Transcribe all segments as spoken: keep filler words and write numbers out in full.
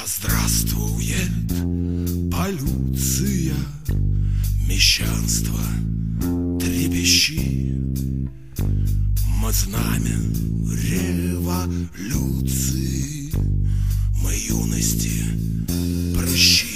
здравствует полюция, мещанство трепещи. Мы знамя революции, мы юности прыщи.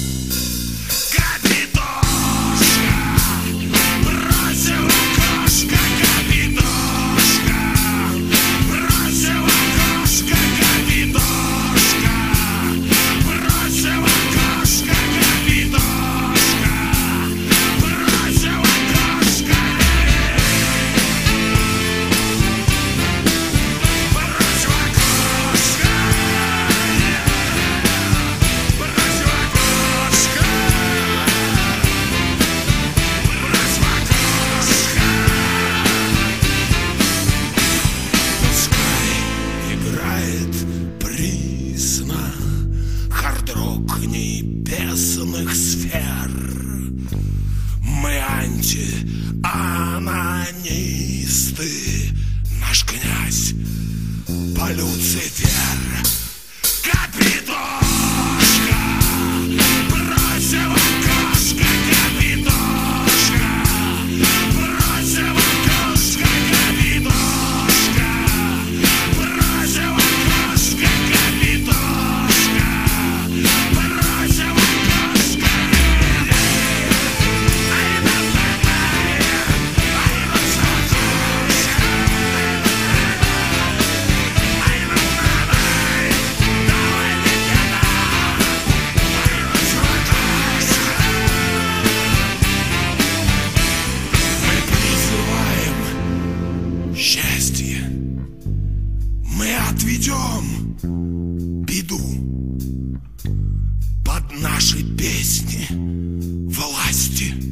Хард-рок небесных сфер. Мы антианонисты, наш князь Полюцифер. Капитошка, бросила кошка, капитошка, бросила кошка, капитошка, бросила кошка, капитошка. Счастье, мы отведем беду под наши песни власти.